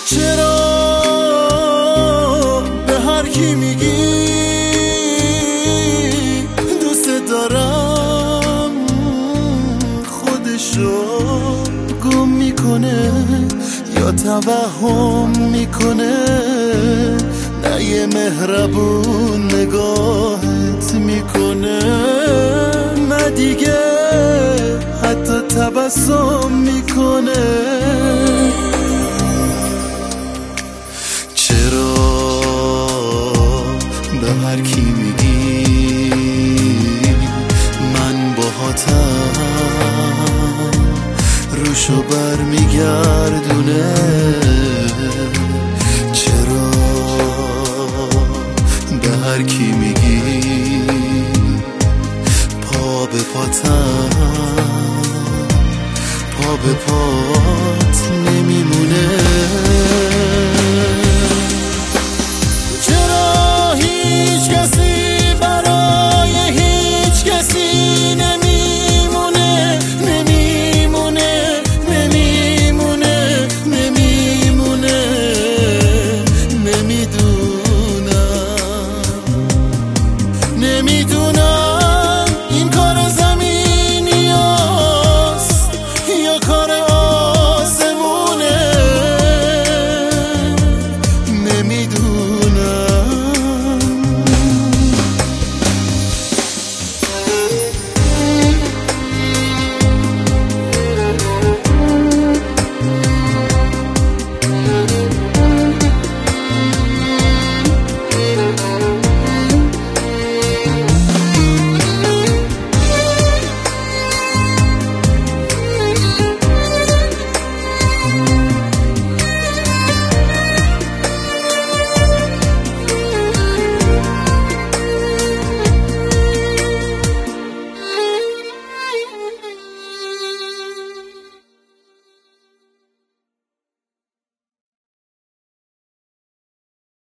چرا به هر کی میگی دوست دارم خودشو گم میکنه یا توهم میکنه، نه یه مهربون نگاهت میکنه، نه دیگه حتی تبسم میکنه. چرا به هر کی میگی من باهاتم روشو بر میگردونه؟ چرا به هر کی میگی پا به پاتم، پا به پات نمیمونه؟